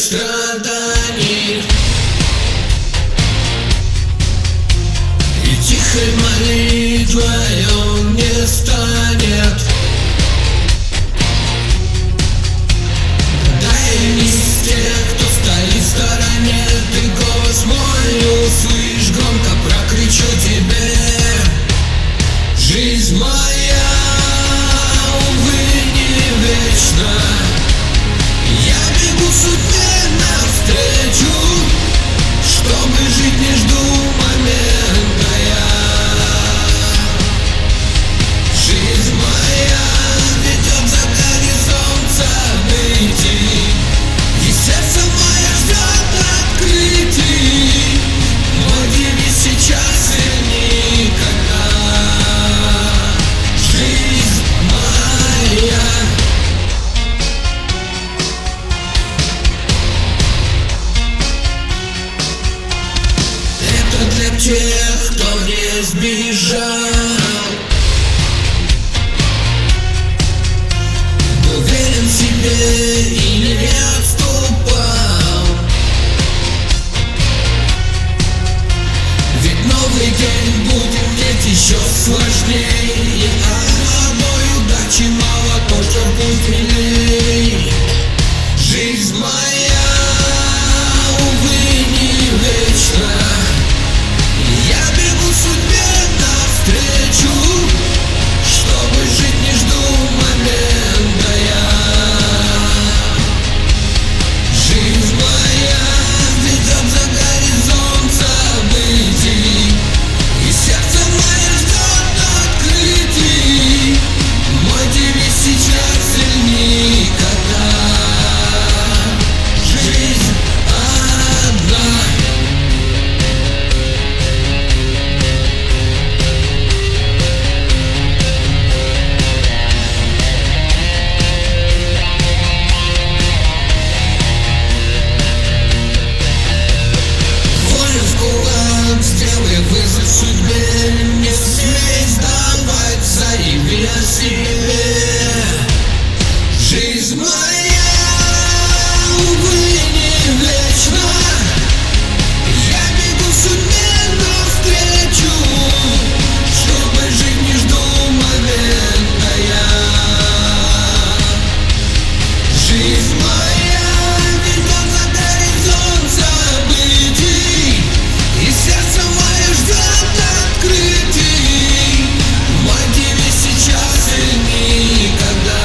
страданий, и тихой молитвой он не станет. Дай не из тех, кто стоит в стороне, ты голос мой услышь, громко прокричу тебе. Жизнь моя, увы, не вечна. Я бегу судьбе навстречу, чтобы жить не жду момента я. Жизнь моя ведет за горизонт событий, и сердце мое ждет открытий. Мой девиз сейчас и никогда. Жизнь моя. Это для тех, кто не сбежал, уверен в себе и не отступал. Ведь новый день будет мне еще сложнее, а одной удачи мало, только путь милей. Жизнь моя, увы, не вечна. Я бегу судьбе навстречу, чтобы жить не жду момента я. Жизнь моя ведет за горизонт событий, и сердце мое ждет открытий. Мой девиз сейчас и никогда. Жизнь одна. Волю в кулак, сделай вызов судьбе, не смей сдаваться, заяви о себе. Жизнь моя, увы, не вечна. Я бегу судьбе навстречу, чтобы жить не жду момента я. Жизнь моя ведет за горизонт событий, и сердце мое ждет открытий. Мой девиз сейчас и никогда.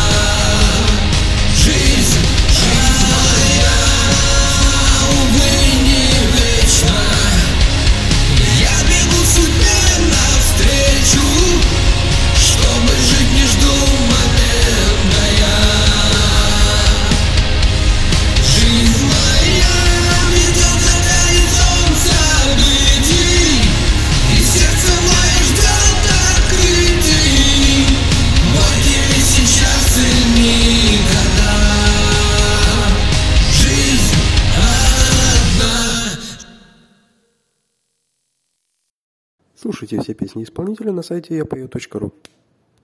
Жизнь моя, увы, не вечна. Я бегу судьбе навстречу, чтобы жить не жду момента я. Жизнь моя ведет за горизонт событий, и сердце мое ждет открытий. Мой девиз сейчас и никогда. Жизнь одна. Слушайте все песни исполнителя на сайте yapою.ru.